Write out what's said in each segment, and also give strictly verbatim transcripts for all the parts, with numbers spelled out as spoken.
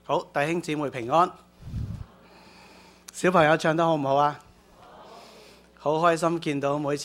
好，弟兄姊妹平安。小朋友唱得好唔好啊？好開心見到每次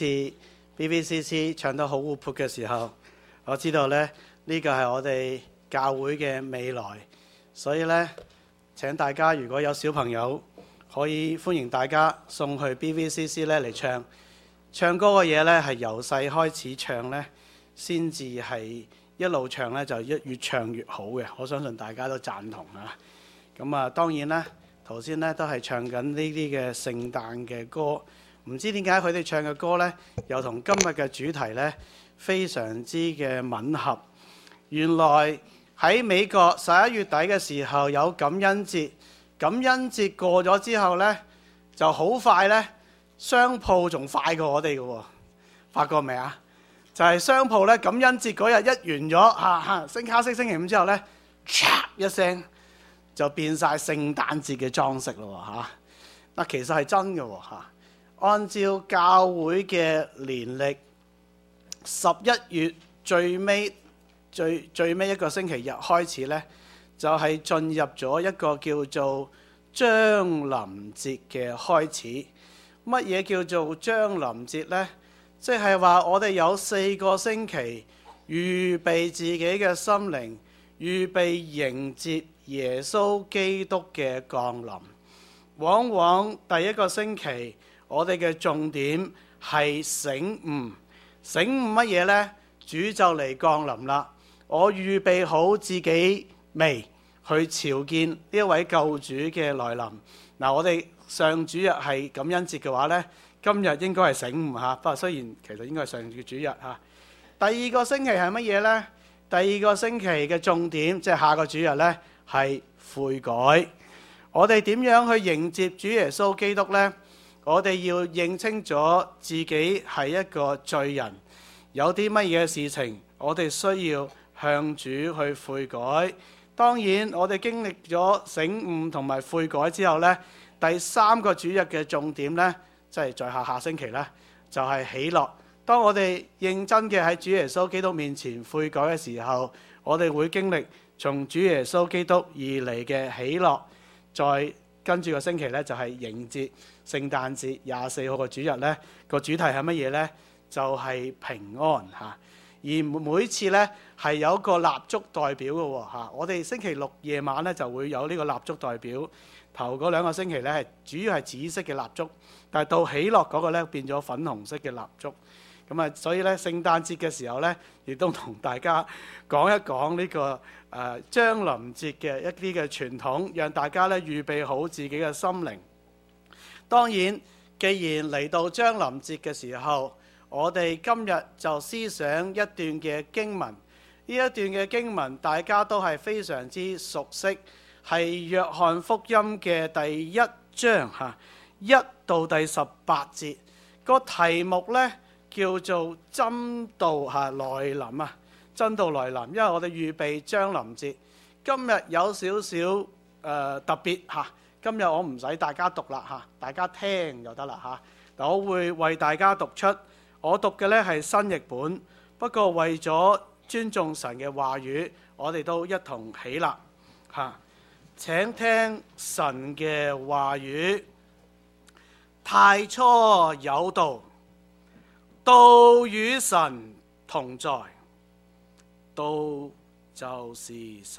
B B C C 唱得好活潑嘅時候，我知道咧呢個係我哋教會嘅未來，所以咧請大家如果有小朋友，可以歡迎大家送去 B B C C 咧嚟唱。唱歌嘅嘢咧係由細開始唱咧，先至係一路唱咧就一越唱越好嘅。我相信大家都贊同啊。咁啊，當然啦，頭先咧都係唱緊呢啲嘅聖誕嘅歌。唔知點解佢哋唱嘅歌咧，又同今日嘅主題咧非常之嘅吻合。原來喺美國十一月底嘅時候有感恩節，感恩節過咗之後咧就好快咧。商鋪仲快過我哋嘅喎，發覺未啊？就係、是、商鋪咧，感恩節嗰日一完咗嚇嚇升卡式星期五之後咧，嚓一聲就變晒聖誕節嘅裝飾咯嚇。嗱，其實係真嘅喎嚇。按照教會嘅年歷，十一月最尾最最尾一個星期日開始咧，就係、是、進入咗一個叫做將臨節嘅開始。乜嘢叫做將臨節呢？即係話我哋有四個星期預備自己嘅心靈，預備迎接耶穌基督嘅降臨。往往第一個星期我哋嘅重點係醒悟，醒悟乜嘢呢？主就嚟降臨啦！我預備好自己未去朝見呢一位救主嘅來臨。嗱，我哋上主日係感恩節嘅話呢，今日應該係醒悟嚇。不過雖然其實應該係上主主日嚇。第二個星期係乜嘢呢？第二個星期嘅重點即係下個主日呢，係悔改。我哋點樣去迎接主耶穌基督呢？我哋要認清咗自己係一個罪人，有啲乜嘢事情我哋需要向主去悔改。當然我哋經歷咗醒悟同埋悔改之後呢，第三個主日嘅重點呢，即係在下下星期呢，就係喜樂。當我哋認真嘅喺主耶穌基督面前悔改嘅時候，我哋會經歷從主耶穌基督而嚟嘅喜樂。再跟住個星期呢，就係迎接聖誕節廿四號個主日呢，個主題係乜嘢呢？就係平安嚇。而每次呢，係有一個蠟燭代表嘅喎嚇。我哋星期六夜晚呢，就會有呢個蠟燭代表。頭嗰兩個星期咧，係主要係紫色嘅蠟燭，但係到喜樂嗰個咧變咗粉紅色嘅蠟燭。咁啊，所以咧聖誕節嘅時候咧，亦都同大家講一講呢、這個誒將臨節嘅一啲嘅傳統，讓大家咧預備好自己嘅心靈。當然，既然嚟到將臨節嘅時候，我哋今日就思想一段嘅經文。呢一段嘅經文大家都係非常之熟悉。係約翰福音嘅第一章嚇，一到第十八節，個題目呢叫做真道嚇來臨啊！真道來臨，因為我哋預備將臨節，今日有少少誒特別嚇。今日我唔使大家讀啦嚇，大家聽就得啦嚇。嗱，我會為大家讀出，我讀嘅呢係新譯本，不過為咗尊重神嘅話語，我哋都一同起立嚇。請聽神嘅話語。太初有道，道與神同在，道就是神。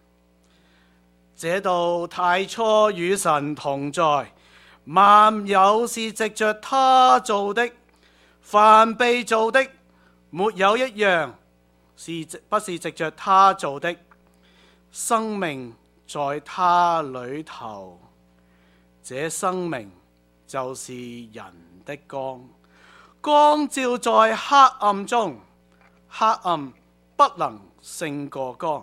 這道太初與神同在，萬有是藉着他造的，凡被造的，沒有一樣是不是藉着他造的。生命在他裏頭，這生命就是人的光，光照在黑暗中，黑暗不能勝過光。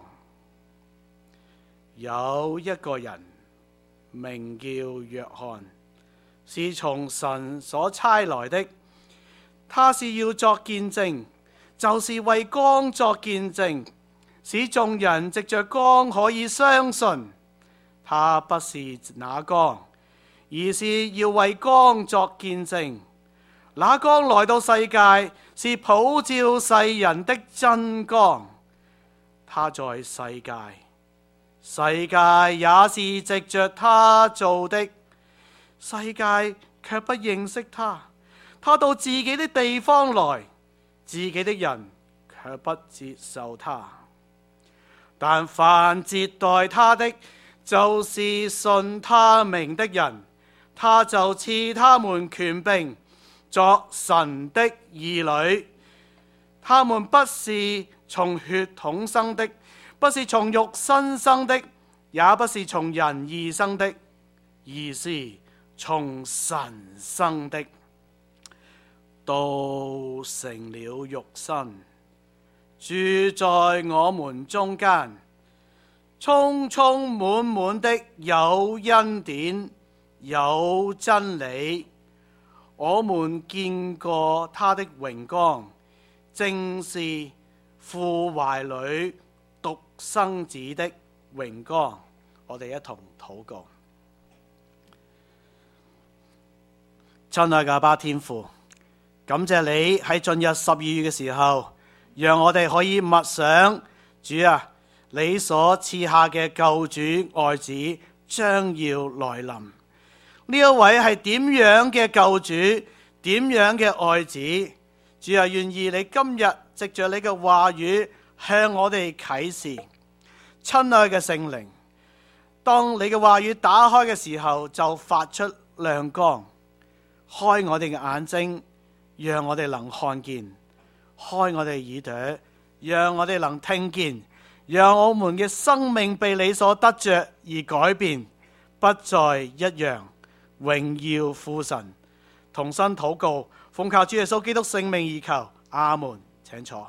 有一個人名叫約翰，是從神所差來的，他是要作見證，就是為光作見證，使眾人藉着光可以相信。他不是那光，而是要為光作見證。那光來到世界，是普照世人的真光。他在世界， 世界也是藉着他做的，世界卻不認識他。他到自己的地方來，自己的人卻不接受他。但凡接待他的，就是信他名的人，他就賜他們權柄，作神的兒女。他們不是從血統生的，不是從肉身生的，也不是從人意生的，而是從神生的。道成了肉身，住在我們中間，充充滿滿的有恩典，有真理。我們見過他的榮光，正是父懷裏獨生子的榮光。我哋一同禱告。親愛嘅阿爸天父，感謝你喺進入十二月嘅時候，讓我哋可以默想主啊，你所賜下嘅救主愛子將要來臨。呢一位係點樣嘅救主，點樣嘅愛子？主啊，願意你今日藉着你嘅話語向我哋啟示。親愛嘅聖靈，當你嘅話語打開嘅時候，就發出亮光，開我哋嘅眼睛，讓我哋能看見；開我哋耳朵，讓我哋能聽見；讓我們嘅生命被你所得着而改變，不再一樣。榮耀父神，同心禱告，奉靠主耶穌基督聖名而求，阿門。請坐。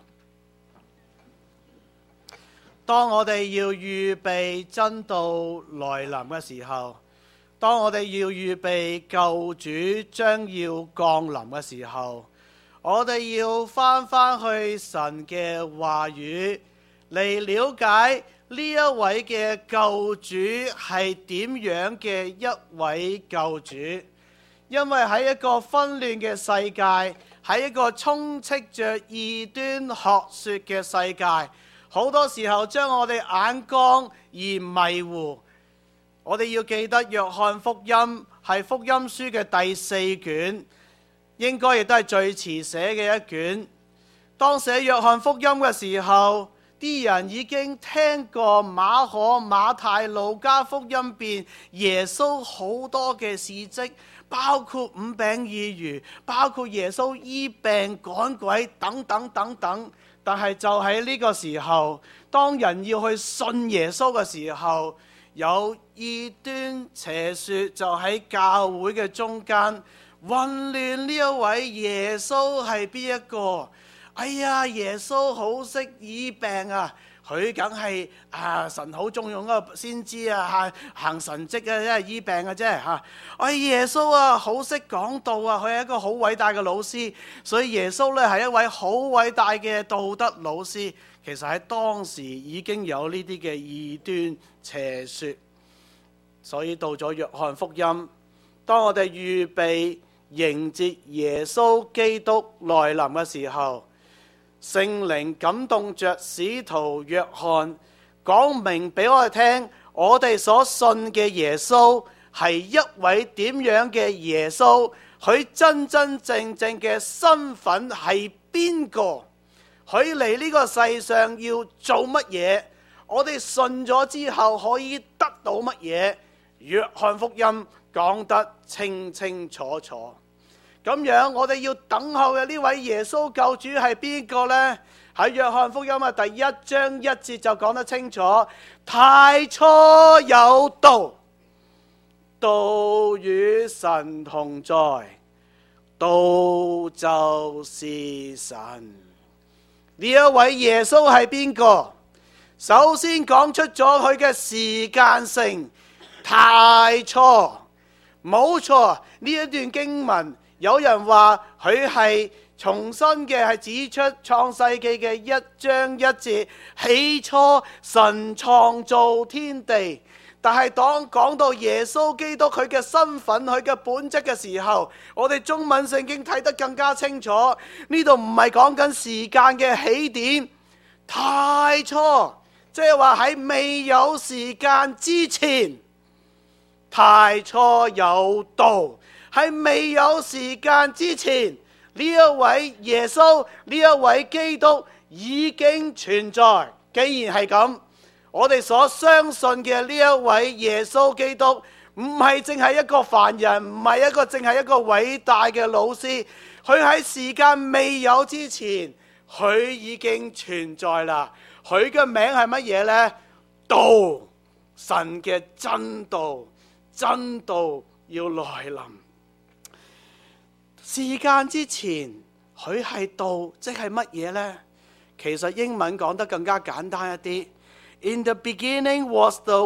當我哋要預備真道來臨嘅時候，當我哋要預備救主將要降臨嘅時候，我哋要翻翻去神嘅話語嚟了解呢一位嘅救主係點樣嘅一位救主。因為喺一個紛亂嘅世界，喺一個充斥着異端學說嘅世界，好多時候將我哋眼光而迷糊。我哋要記得約翰福音係福音書嘅第四卷，應該亦都係最遲寫嘅一卷。當寫約翰福音嘅時候，啲人已經聽過馬可、馬太、路加福音邊耶穌好多嘅事蹟，包括五餅二魚，包括耶穌醫病趕鬼等等等等。但係就喺呢個時候，當人要去信耶穌嘅時候，有異端邪說就喺教會嘅中間混亂。呢一位耶穌係邊一個？哎呀，耶穌好識醫病啊！佢梗係啊神好重用嗰個先知啊，行神蹟啊，即係醫病嘅啫嚇。哎，耶穌啊，好識講道啊，佢係一個好偉大嘅老師。所以耶穌咧係一位好偉大嘅道德老師。其實喺當時已經有呢啲嘅異端邪說。所以到咗約翰福音，當我哋預備迎接耶穌基督來臨嘅時候，聖靈感動着使徒約翰，講明俾我哋聽，我哋所信嘅耶穌係一位點樣嘅耶穌，佢真真正正嘅身份係邊個，佢嚟呢個世上要做乜嘢，我哋信咗之後可以得到乜嘢。約翰福音講得清清楚楚。咁樣我哋要等候嘅呢位耶穌救主係邊個呢？喺約翰福音嘅第一章一節就講得清楚，太初有道，道與神同在，道就是神。呢一位耶穌係邊個？首先講出咗佢嘅時間性，太初，冇錯。呢一段經文，有人話佢係重新嘅，係指出創世記嘅一章一節，起初神創造天地。但係當講到耶穌基督佢嘅身份、佢嘅本質嘅時候，我哋中文聖經睇得更加清楚。呢度唔係講緊時間嘅起點，太初即係話喺未有時間之前，太初有道。喺未有時間之前，呢一位耶穌，呢一位基督已經存在。既然係咁，我哋所相信嘅呢一位耶穌基督，唔係淨係一個凡人，唔係一個淨係一個偉大嘅老師。佢喺時間未有之前，佢已經存在啦。佢嘅名係乜嘢呢？道，神嘅真道，真道要來臨。時間之前，佢係道，即係乜嘢呢？其實英文講得更加簡單一啲。In the beginning was the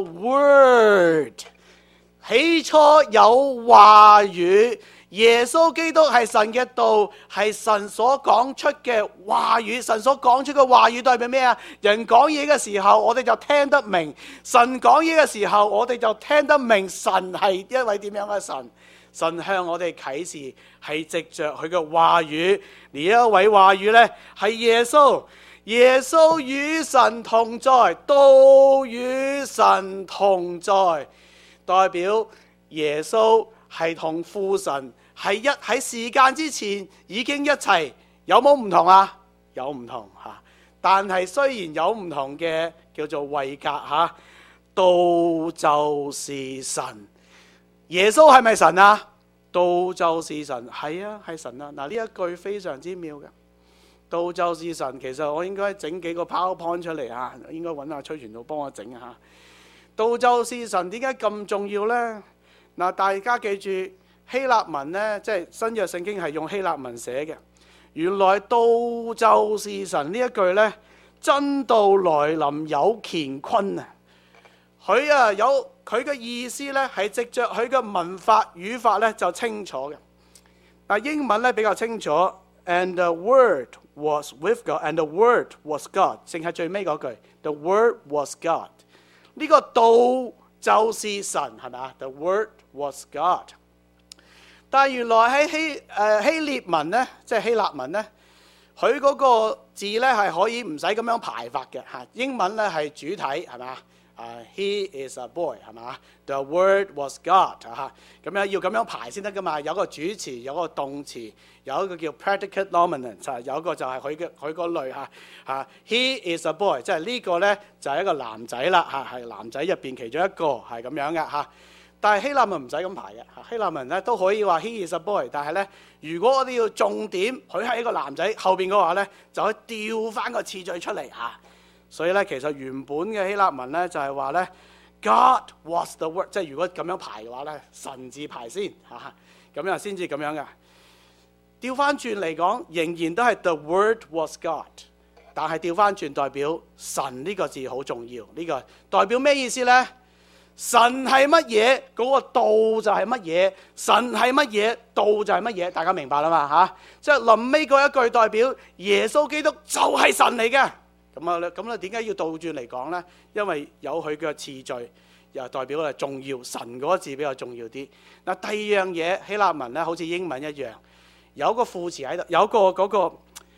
word。起初有話語。耶穌基督係神嘅道，係神所講出嘅話語。神所講出嘅話語代表咩啊？人講嘢嘅時候，我哋就聽得明；神講嘢嘅時候，我哋就聽得明。神係一位點樣嘅神？神向我哋啟示，係藉着佢嘅話語。呢一位話語呢，係耶穌。耶穌與神同在，道與神同在，代表耶穌係同父神係一喺時間之前已經一齊。有冇唔同啊？有唔同吓，但係雖然有唔同嘅叫做位格吓，道就是神。耶穌係咪神啊？道就是神，係啊，係神啊。嗱，呢一句非常之妙嘅，道就是神。其實我應該整幾個 PowerPoint 出嚟吓，應該揾下崔傳道幫我整下。道就是神點解咁重要呢？嗱，大家記住希臘文呢，即係新約聖經係用希臘文寫嘅。原來道就是神呢一句呢，真道來臨有乾坤啊！佢啊有佢嘅意思呢，係藉着佢嘅文法語法呢就清楚嘅。但英文呢比較清楚 ，and the word was with God， and the word was God， 淨係最尾嗰句 ，the word was God。呢個道就是神，係咪啊？The word was God。但係原來喺希誒希臘文呢，即係希臘文呢，佢嗰個字呢係可以唔使咁樣排法嘅嚇。英文呢係主體係咪啊？Uh, he is a boy 係嘛 ？The word was God 嚇，咁樣要咁樣排先得噶嘛？有個主詞，有個動詞，有一個叫 predicate nominant，有一個就係佢嘅佢個類嚇嚇。He is a boy， 即係呢個咧就係一個男仔啦嚇，係男仔入邊其中一個係咁樣嘅嚇。但係希臘文唔使咁排嘅嚇，希臘文咧都可以話 he is a boy， 但係咧如果我哋要重點，佢係一個男仔後邊嘅話咧，就可以調翻個次序出嚟嚇。所以咧，其實原本嘅希臘文咧就係話咧 ，God was the word， 即係如果咁樣排嘅話咧，神字排先嚇，咁樣先至咁樣嘅。調翻轉嚟講，仍然都係 the word was God， 但係調翻轉代表神呢個字好重要。呢、這個代表咩意思咧？神係乜嘢？嗰、那個道就係乜嘢？神係乜嘢？道就係乜嘢？大家明白啦嘛嚇？即係臨尾嗰一句代表耶穌基督就係神嚟嘅。咁啊，咁咧點解要倒轉嚟講呢？因為有佢嘅次序，又代表係重要。神嗰個字比較重要啲。嗱，第二樣嘢希臘文咧，好似英文一樣，有個副詞喺度，有個嗰個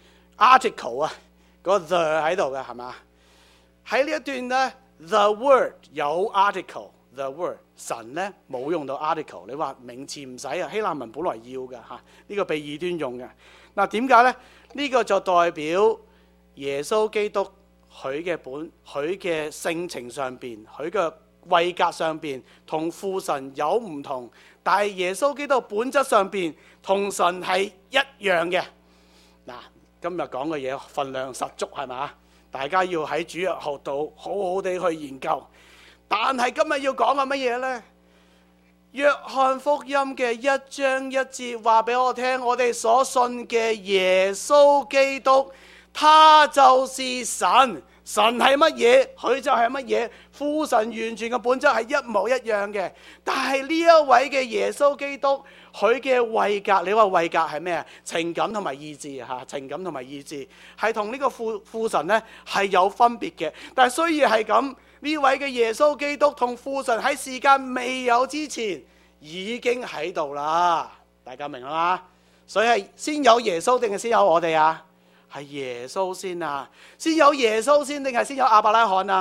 article 啊，嗰個 the 喺度嘅係嘛？喺呢一段咧 ，the word 有 article，the word 神咧冇用到 article。你話名詞唔使啊，希臘文本來要嘅嚇，呢個被異端用嘅。嗱，點解咧？呢個就代表耶穌基督佢嘅本佢嘅性情上邊，佢嘅位格上邊同父神有唔同，但係耶穌基督本質上邊同神係一樣嘅。嗱，今日講嘅嘢分量十足係嘛？大家要喺主日學度好好地去研究。但係今日要講嘅乜嘢呢？約翰福音嘅一章一節話俾我聽，我哋所信嘅耶穌基督，他就是神。神係乜嘢？佢就係乜嘢？父神完全嘅本質係一模一樣嘅。但係呢一位嘅耶穌基督，佢嘅位格，你話位格係咩啊？情感同埋意志嚇，情感同埋意志係同呢個父父神咧係有分別嘅。但係雖然係咁，呢位嘅耶穌基督同父神喺時間未有之前已經喺度啦。大家明啦嘛？所以係先有耶穌定係先有我哋啊？係耶穌先啊，先有耶穌先定係先有亞伯拉罕啊？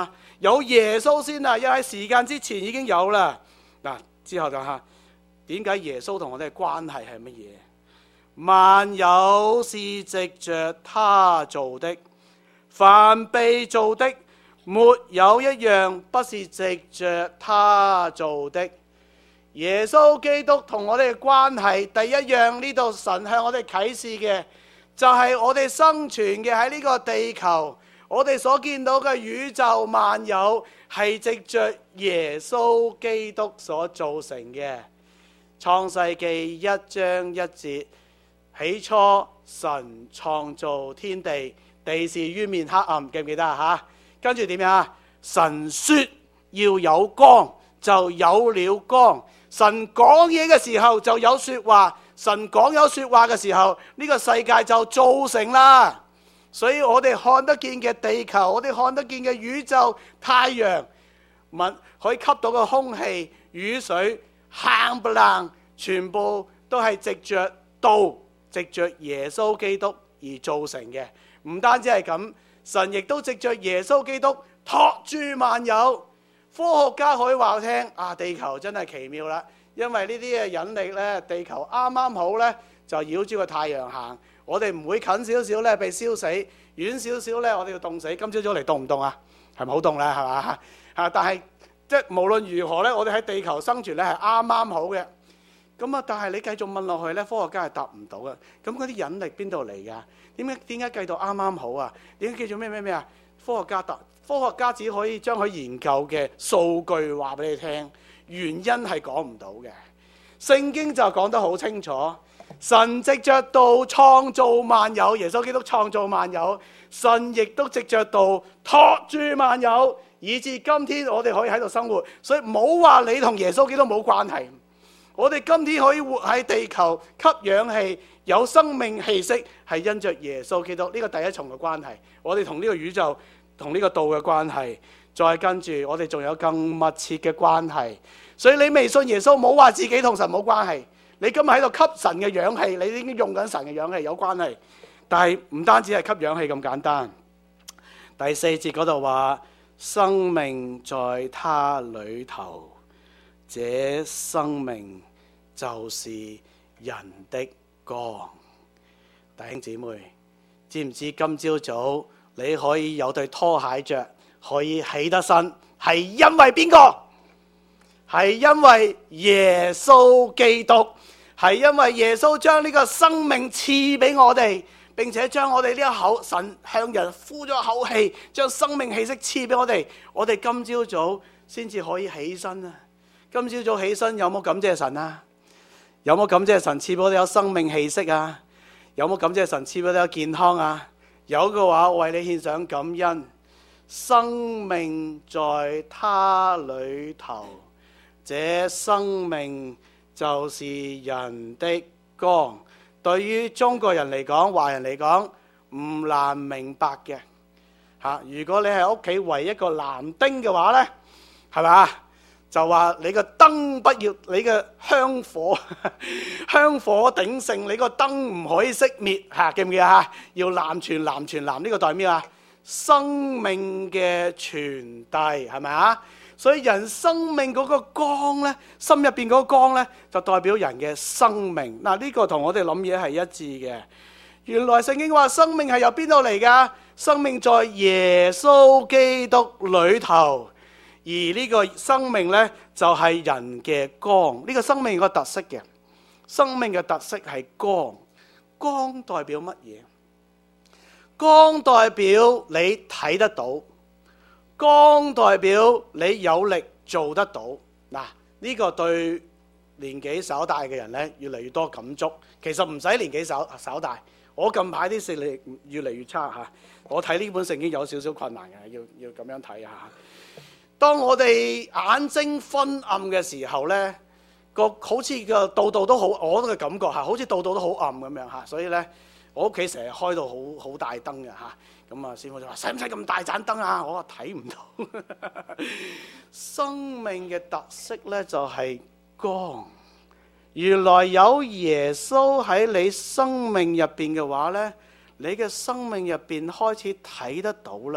有耶穌先啊，因為喺時間之前已經有啦。嗱，之後就下點解耶穌同我哋嘅關係係乜嘢？萬有是藉着他做的，凡被造的，沒有一樣不是藉着他做的。耶穌基督同我哋嘅關係，第一樣呢度神向我哋啟示嘅，就係我哋生存嘅喺呢個地球，我哋所見到嘅宇宙萬有係藉着耶穌基督所造成嘅。創世記一章一節，起初神創造天地，地是淵面黑暗，記唔記得啊？吓，跟住點樣啊？神說要有光，就有了光。神講嘢嘅時候就有說話，神講有說話嘅時候，呢個世界就造成啦。所以我哋看得見嘅地球，我哋看得見嘅宇宙、太陽、物可以吸到嘅空氣、雨水、冚唪唥，全部都係藉着道、藉着耶穌基督而造成嘅。唔單止係咁，神亦都藉着耶穌基督托住萬有。科學家可以話我聽啊，地球真係奇妙啦，因為呢啲嘅引力咧，地球啱啱好咧就繞住個太陽行，我哋唔會近少少咧被燒死，遠少少咧我哋要凍死。今朝早嚟凍唔凍啊？係咪好凍咧？係嘛嚇？但係即係無論如何咧，我哋喺地球生存咧係啱啱好嘅。咁啊，但係你繼續問落去咧，科學家係答唔到嘅。咁嗰啲引力邊度嚟㗎？點解點解計到啱啱好啊？點解叫做咩咩咩啊？科學家答。科學家只可以將佢研究嘅數據話俾你聽，原因係講唔到嘅。聖經就講得好清楚，神藉着道創造萬有，耶穌基督創造萬有，神亦都藉着道托住萬有，以至今天我哋可以喺度生活。所以冇話你同耶穌基督冇關係。我哋今天可以活喺地球，吸氧氣，有生命氣息，係因着耶穌基督。呢個第一重嘅關係，我哋同呢個宇宙同呢個道嘅關係，再跟住我哋仲有更密切嘅關係。所以你未信耶穌，冇話自己同神冇關係。你今日喺度吸神嘅氧氣，你已經用緊神嘅氧氣，有關係。但係唔單止係吸氧氣咁簡單。第四節嗰度話，生命在他裏頭，這生命就是人的光。弟兄姊妹，知唔知今朝早你可以有對拖鞋着，可以起得身，係因為邊個？係因為耶穌基督，係因為耶穌將呢個生命賜俾我哋，並且將我哋呢一口神向人呼咗一口氣，將生命氣息賜俾我哋，我哋今朝早先至可以起身啊！今朝早起身有冇感謝神啊？有冇感謝神賜俾我哋有生命氣息啊？有冇感謝神賜俾我哋有健康啊？有嘅話，我為你獻上感恩。生命在他裏頭，這生命就是人的光。對於中國人嚟講，華人嚟講，唔難明白嘅嚇。如果你係屋企唯一一個男丁嘅話呢，係咪？就話你個燈不要，你個香火香火鼎盛，你個燈唔可以熄滅嚇，記唔記得嚇？要南傳南傳南，呢個代表咩啊？生命嘅傳遞，係咪啊？所以人生命嗰個光咧，心入邊嗰個光咧，就代表人嘅生命。嗱，呢個同我哋諗嘢係一致嘅。原來聖經話生命係由邊度嚟㗎？生命在耶穌基督裏頭。而呢個生命呢，就係人嘅光。呢個生命有個特色嘅，生命嘅特色係光。光代表乜嘢？光代表你睇得到，光代表你有力做得到。嗱，呢個對年紀稍大嘅人呢，越嚟越多感觸。其實唔使年紀稍稍大，我近排啲視力越嚟越差嚇。我睇呢本聖經有少少困難嘅，要要咁樣睇下。當我哋眼睛昏暗嘅時候呢，個好似個度度都好，我嘅感覺嚇，好似度度都好暗咁樣嚇。所以呢，我屋企成日開到好好大燈嘅嚇。咁啊，師傅就話：使唔使咁大盞燈啊？我話睇唔到。生命嘅特色呢，就係光。原來有耶穌喺你生命入邊嘅話呢，你嘅生命入邊開始睇得到啦，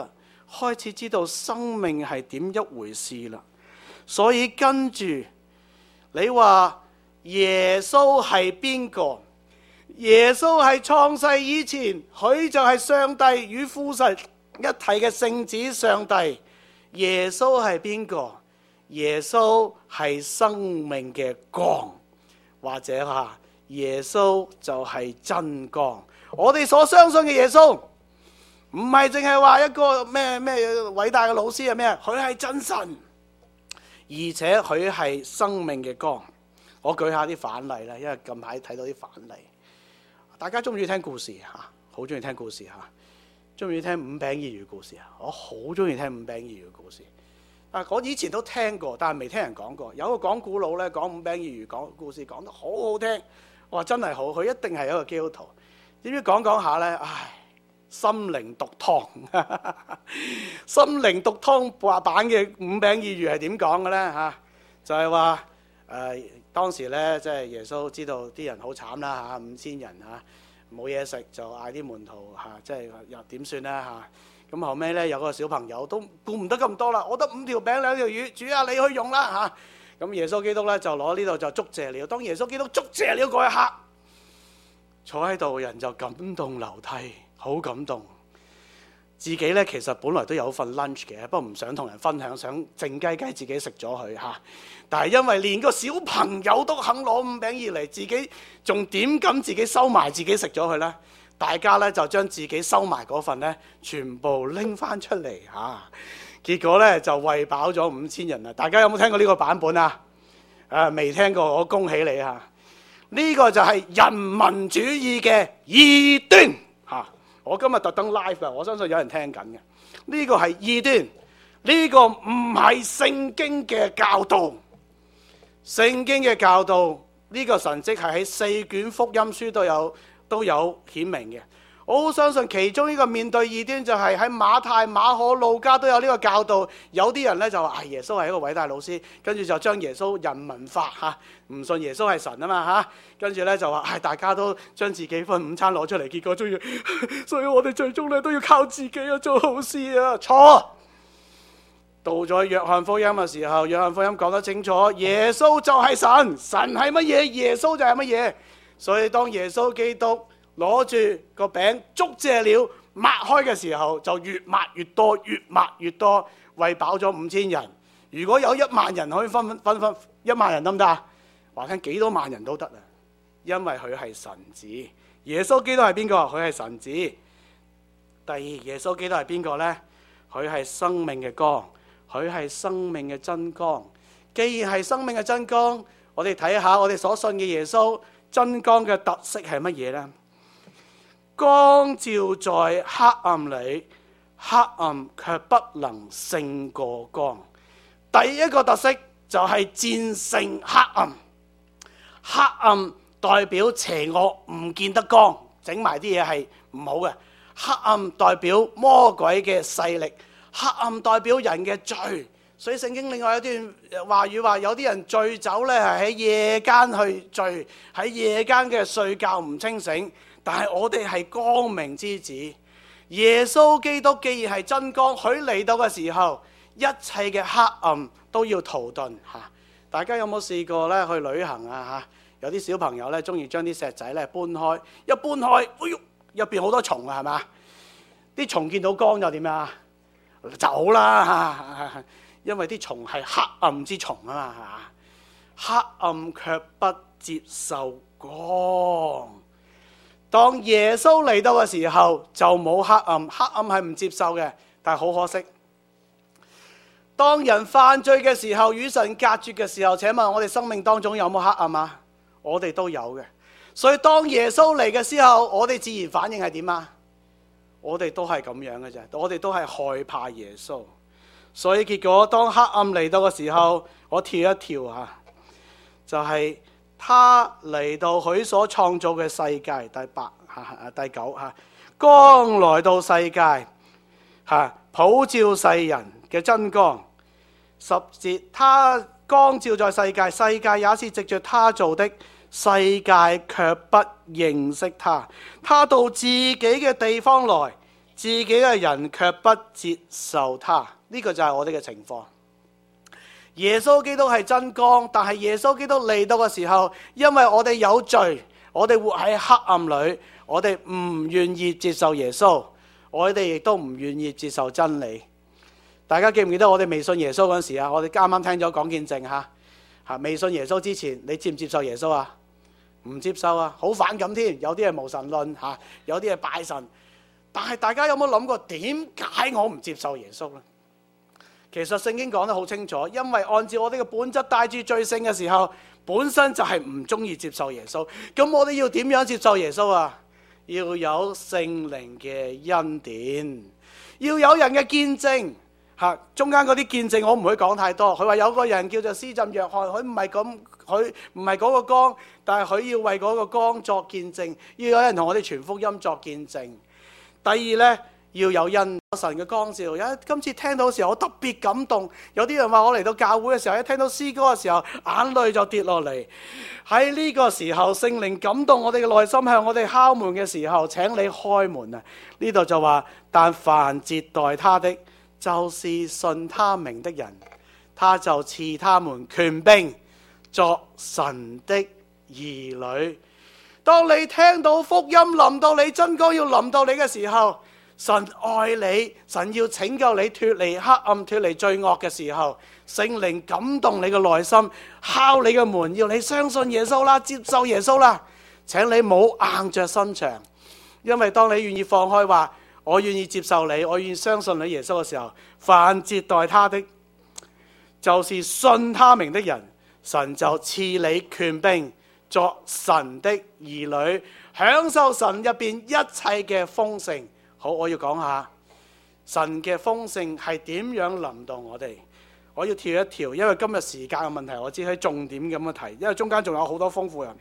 開始知道生命係點一回事啦。所以跟住你話耶穌係邊個？耶穌係創世以前，佢就係上帝與父神一體嘅聖子上帝。耶穌係邊個？耶穌係生命嘅光，或者話耶穌就係真光。我哋所相信嘅耶穌，唔係淨係話一個咩咩偉大嘅老師係咩？佢係真神，而且佢係生命嘅光。我舉下啲反例啦，因為近排睇到啲反例。大家中唔中意聽故事嚇？好中意聽故事嚇，中唔中意聽五餅二魚故事啊？我好中意聽五餅二魚嘅故事。啊，我以前都聽過，但係未聽人講過。有個講古佬咧，講五餅二魚講故事講得好好聽。我話真係好，佢一定係一個基督徒。點知講講下咧，唉，心靈毒湯。心靈毒湯話版嘅五餅二魚係點講嘅咧嚇？就係話誒。當時咧，即係耶穌知道啲人好慘啦嚇，五千人嚇冇嘢食，就嗌啲門徒嚇，即係又點算咧嚇？咁後尾咧有個小朋友都顧唔得咁多啦，我得五條餅兩條魚，主啊你去用啦嚇。咁耶穌基督咧就攞呢度就祝謝了。當耶穌基督祝謝了嗰一刻，坐喺度人就感動流涕，好感動。自己咧其實本來都有份 lunch 嘅，不過唔想同人分享，想靜雞雞自己食咗佢嚇。但係因為連個小朋友都肯攞五餅二嚟，自己仲點敢自己收埋自己食咗佢呢？大家咧就將自己收埋嗰份咧，全部拎翻出嚟嚇。結果咧就餵飽咗五千人啦。大家有冇聽過呢個版本啊？誒，未聽過，我恭喜你嚇！呢個就係人民主義嘅異端嚇。我今日特登 live 㗎，我相信有人聽緊嘅。呢個係異端，呢個唔係聖經嘅教導。聖經嘅教導，呢個神蹟係喺四卷福音書都有都有顯明嘅。我好相信其中呢個面對異端就係喺馬太、馬可、路加都有呢個教導。有啲人咧就話：耶穌係一個偉大老師，跟住就將耶穌人文化嚇，唔信耶穌係神啊嘛嚇。跟住咧就話：唉，大家都將自己份午餐攞出嚟，結果都要，所以我哋最終咧都要靠自己啊做好事啊！錯。到咗約翰福音嘅時候，約翰福音講得清楚，耶穌就係神，神係乜嘢，耶穌就係乜嘢。所以當耶穌基督攞住個餅祝謝了，擘開嘅時候就越擘越多，越擘越多，餵飽咗五千人。如果有一萬人可以分分分分一萬人得唔得啊？話聽幾多萬人都得啊！因為佢係神子。耶穌基督係邊個？佢係神子。第二，耶穌基督係邊個呢？佢係生命嘅光，佢係生命嘅真光。既然係生命嘅真光，我哋睇下我哋所信嘅耶穌真光嘅特色係乜嘢呢？光照在黑暗裏，黑暗卻不能勝過光。第一個特色就係戰勝黑暗。黑暗代表邪惡，唔見得光，整埋啲嘢係唔好嘅。黑暗代表魔鬼嘅勢力，黑暗代表人嘅罪。所以聖經另外有段話語話，有啲人醉酒咧係喺夜間去醉，喺夜間嘅睡覺唔清醒。但係我哋係光明之子，耶穌基督既然係真光，佢嚟到嘅時候，一切嘅黑暗都要逃遁嚇。大家有冇試過咧去旅行啊嚇？有啲小朋友咧中意將啲石仔咧搬開，一搬開，哎呦，入邊好多蟲啊，係嘛？啲蟲見到光就點啊？走啦嚇！因為啲蟲係黑暗之蟲啊嘛，係嘛？黑暗卻不接受光。當耶穌嚟到嘅時候，就冇黑暗，黑暗係唔接受嘅。但係好可惜，當人犯罪嘅時候，與神隔絕嘅時候，請問我哋生命當中有冇黑暗啊？我哋都有嘅。所以當耶穌嚟嘅時候，我哋自然反應係點啊？我哋都係咁樣嘅啫，我哋都係害怕耶穌。所以結果當黑暗嚟到嘅時候，我跳一跳啊，就係、是。他嚟到佢所創造嘅世界，第八嚇第九嚇，光來到世界嚇，普照世人嘅真光。十節，他光照在世界，世界也是藉着他做的，世界卻不認識他。他到自己嘅地方來， 自己嘅人卻不接受他。呢個就係我哋嘅情況。耶穌基督係真光，但係耶穌基督嚟到嘅時候，因為我哋有罪，我哋活喺黑暗裏，我哋唔願意接受耶穌，我哋亦都唔願意接受真理。大家記唔記得我哋未信耶穌嗰陣時啊？我哋啱啱聽咗講見證吓吓，未信耶穌之前，你接唔接受耶穌啊？唔接受啊，好反感添。有啲係無神論吓，有啲係拜神。但係大家有冇諗過點解我唔接受耶穌呢？其實聖經講得好清楚，因為按照我哋嘅本質帶住罪性嘅時候，本身就係唔中意接受耶穌。咁我哋要點樣接受耶穌啊？要有聖靈嘅恩典，要有人嘅見證吓。中間嗰啲見證我唔會講太多。佢話有個人叫做施浸約翰，佢唔係咁，佢唔係嗰個光，但係佢要為嗰個光作見證，要有人同我哋傳福音作見證。第二呢，要有恩神嘅光照。有今次聽到嘅時候，我特別感動。有啲人話我嚟到教會嘅時候，一聽到詩歌嘅時候，眼淚就跌落嚟。喺呢個時候，聖靈感動我哋嘅內心，向我哋敲門嘅時候，請你開門啊！呢度就話，但凡接待他的，就是信他名的人，他就賜他們權柄作神的兒女。當你聽到福音臨到你，真光要臨到你嘅時候，神愛你，神要拯救你脫離黑暗、脫離罪惡嘅時候，聖靈感動你嘅內心，敲你嘅門，要你相信耶穌啦，接受耶穌啦。請你冇硬着心腸，因為當你願意放開話，我願意接受你，我願意相信你耶穌嘅時候，凡接待他的，就是信他名的人，神就賜你權柄作神的兒女，享受神入邊一切嘅豐盛。好，我要講下神嘅豐盛係點樣臨到我哋。我要跳一跳，因為今日時間嘅問題，我只係重點咁樣提，因為中間仲有好多豐富人。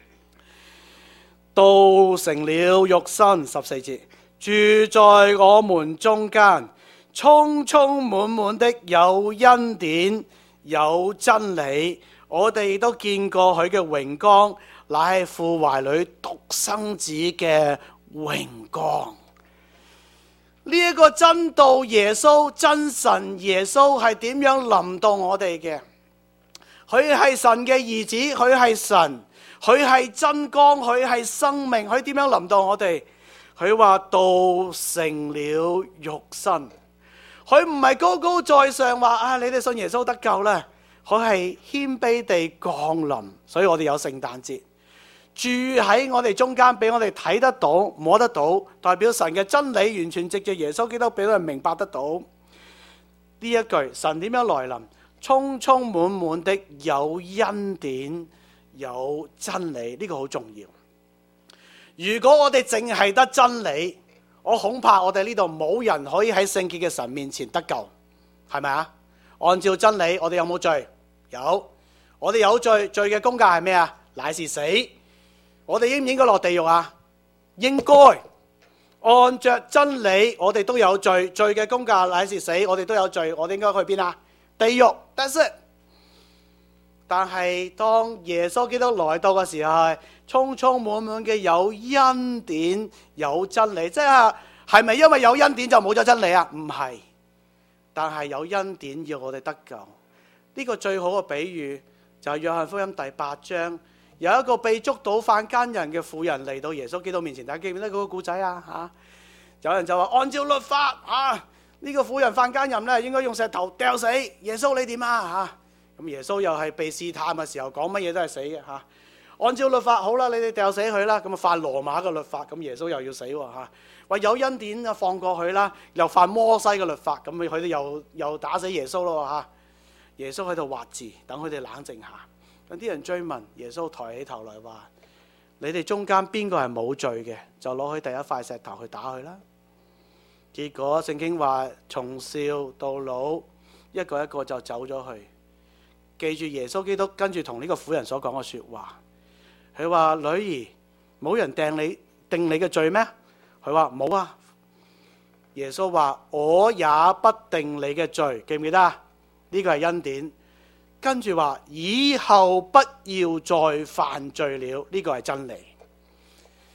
道成了肉身，十四節，住在我們中間，充充滿滿的有恩典有真理。我哋都見過佢嘅榮光，乃係父懷裏獨生子嘅榮光。呢一個真道耶穌，真神耶穌係點樣臨到我哋嘅？佢係神嘅兒子，佢係神，佢係真光，佢係生命。佢點樣臨到我哋？佢話道成了肉身。佢唔係高高在上話啊，你哋信耶穌得救咧。佢係謙卑地降臨，所以我哋有聖誕節，住喺我哋中間，俾我哋睇得到、摸得到，代表神嘅真理完全藉着耶穌基督俾我哋明白得到。呢一句神點樣來臨？充充滿滿的有恩典有真理，呢個好重要。如果我哋淨係得真理，我恐怕我哋呢度冇人可以喺聖潔嘅神面前得救，係咪啊？按照真理，我哋有冇罪？有。我哋有罪，罪嘅工價係咩啊？乃是死。我哋應唔應該落地獄啊？應該。按着真理，我哋都有罪，罪嘅工價乃是死，我哋都有罪，我哋應該去邊啊？地獄。That's it。但係當耶穌基督來到嘅時候，係充充滿滿嘅有恩典有真理，即係係咪因為有恩典就冇咗真理啊？唔係。但係有恩典要我哋得救，呢個最好嘅比喻就係約翰福音第八章，有一個被捉到犯奸人嘅婦人嚟到耶穌基督面前，大家記唔記得嗰個故仔啊？吓，有人就話按照律法啊，呢個婦人犯奸淫咧，應該用石頭掟死。耶穌你點啊？吓，咁耶穌又係被試探嘅時候，講乜嘢都係死嘅吓。按照律法好啦，你哋掟死佢啦，咁啊犯羅馬嘅律法，咁耶穌又要死喎吓。話有恩典啊，放過佢啦，又犯摩西嘅律法，咁佢哋又又打死耶穌咯吓。耶穌喺度畫字，等佢哋冷靜下。有啲人追問，耶穌抬起頭來話：你哋中間邊個係冇罪嘅，就攞起第一塊石頭去打佢啦。結果聖經話，從少到老，一個一個就走咗去。記住耶穌基督跟住同呢個婦人所講嘅說話，佢話：女兒，冇人定你定你嘅罪咩？佢話冇啊。耶穌話：我也不定你嘅罪，記唔記得啊？呢個係恩典。跟住話以後不要再犯罪了，呢個係真理。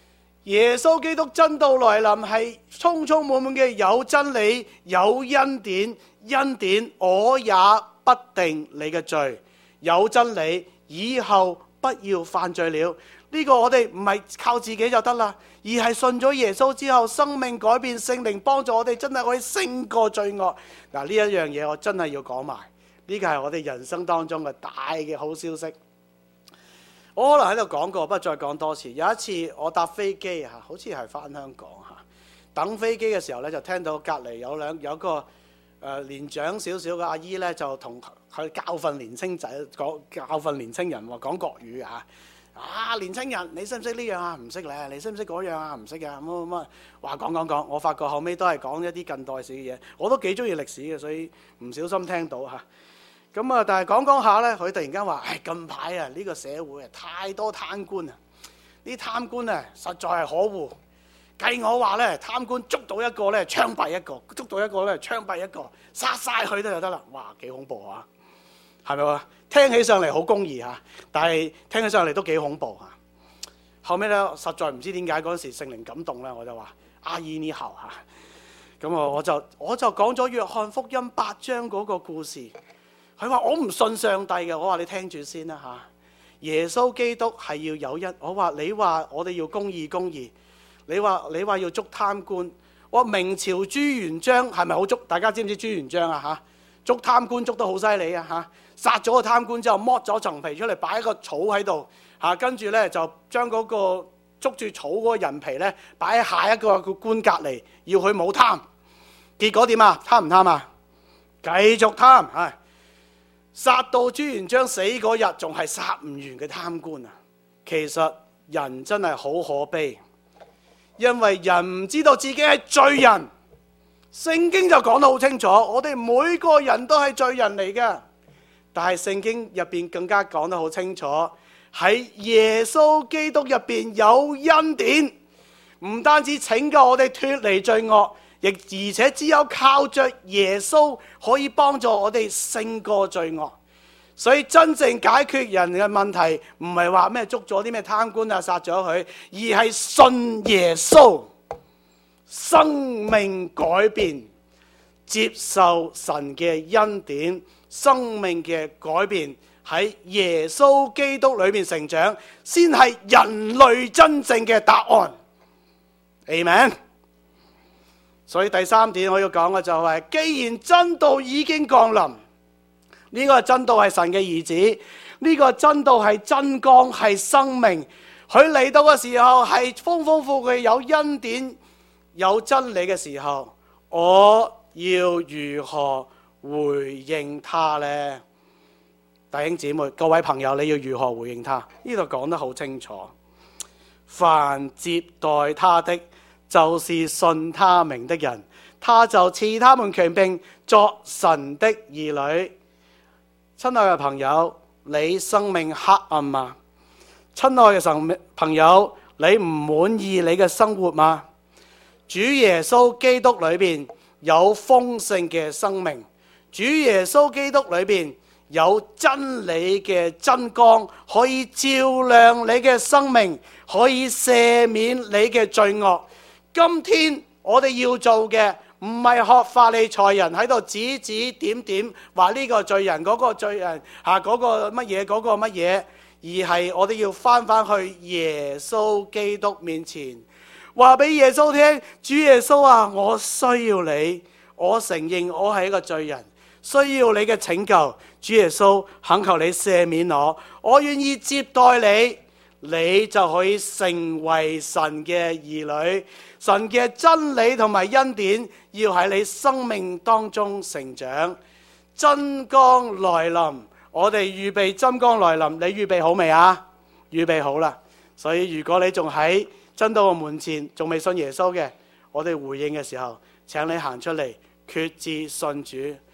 耶穌基督真道來臨係充充滿滿嘅，有真理，有恩典。恩典，我也不定你嘅罪。有真理，以後不要犯罪了。呢個我哋唔係靠自己就得啦，而係信咗耶穌之後，生命改變，聖靈幫助我哋，真係可以勝過罪惡。嗱，呢一樣嘢我真係要講埋，呢個係我哋人生當中嘅大嘅好消息。我可能喺度講過，不過再講多次。有一次我搭飛機嚇，好似係翻香港嚇，等飛機嘅時候咧，就聽到隔離有兩有個誒、呃、年長少少嘅阿姨咧，就同佢教訓年青仔講教訓年青人喎，講國語嚇。啊，年青人，你識唔識呢樣啊？唔識咧。你識唔識嗰樣啊？唔識啊。乜乜乜話講講講，我發覺後尾都係講一啲近代史嘅嘢。我都幾中意歷史嘅，所以唔小心聽到嚇。咁啊，但係講講下咧，佢突然間話：唉，近排啊，呢個社會啊，太多貪官啊！啲貪官啊，實在係可惡。計我話咧，貪官捉到一個咧，槍斃一個；捉到一個咧，槍斃一個，殺晒佢都就得啦。哇，幾恐怖啊！係咪啊？聽起上嚟好公義嚇，但係聽起上嚟都幾恐怖嚇。後尾咧，實在唔知點解嗰陣時聖靈感動咧，我就話：阿姨你好嚇。咁啊，我就我就講咗約翰福音八章嗰個故事。佢話：我唔信上帝嘅。我話你聽住先啦嚇。耶穌基督係要有一。我話你話我哋要公義公義。你話你話要捉貪官。我話明朝朱元璋係咪好捉？大家知唔知朱元璋啊嚇？捉貪官捉得好犀利啊嚇！殺咗個貪官之後，剝咗層皮出嚟，擺一個草喺度嚇，跟住咧就將嗰個捉住草嗰個人皮咧擺喺下一個個官隔離，要佢冇貪。結果點啊？貪唔貪啊？繼續貪，係殺到朱元璋死嗰日，仲係殺唔完嘅貪官啊！其實人真係好可悲，因為人唔知道自己係罪人。聖經就講得好清楚，我哋每個人都係罪人嚟嘅。但係聖經入邊更加講得好清楚，喺耶穌基督入邊有恩典，唔單止拯救我哋脫離罪惡，亦而且只有靠着耶穌可以幫助我哋勝過罪惡。所以真正解決人嘅問題，唔係話咩捉咗啲咩貪官啊，殺咗佢，而係信耶穌。生命改變，接受神嘅恩典，生命嘅改變喺耶穌基督裏面成長，先係人類真正嘅答案。Amen。所以第三點我要講嘅就係，既然真道已經降臨，呢個真道係神嘅兒子，呢個真道係真光，係生命。佢嚟到嘅時候係豐豐富富有恩典，有真理嘅時候，我要如何回應他呢？弟兄姊妹，各位朋友，你要如何回應他？呢度講得好清楚，凡接待他的，就是信他名的人，他就賜他們權柄作神的兒女。親愛嘅朋友，你生命黑暗嗎？親愛嘅神朋友，你唔滿意你嘅生活嗎？主耶穌基督裏邊有豐盛嘅生命，主耶穌基督裏邊有真理嘅真光，可以照亮你嘅生命，可以赦免你嘅罪惡。今天我哋要做嘅唔係學法利賽人喺度指指點點，話呢個罪人嗰個罪人吓嗰個乜嘢嗰個乜嘢，而係我哋要翻翻去耶穌基督面前。話俾耶穌聽，主耶穌啊，我需要你，我承認我係一個罪人，需要你嘅拯救。主耶穌，懇求你赦免我，我願意接待你，你就可以成為神嘅兒女。神嘅真理同埋恩典要喺你生命當中成長。真光來臨，我哋預備真光來臨，你預備好未啊？預備好啦。所以如果你仲喺真道嘅門前，仲未信耶穌嘅，我哋回應嘅時候，請你行出嚟，決志信主。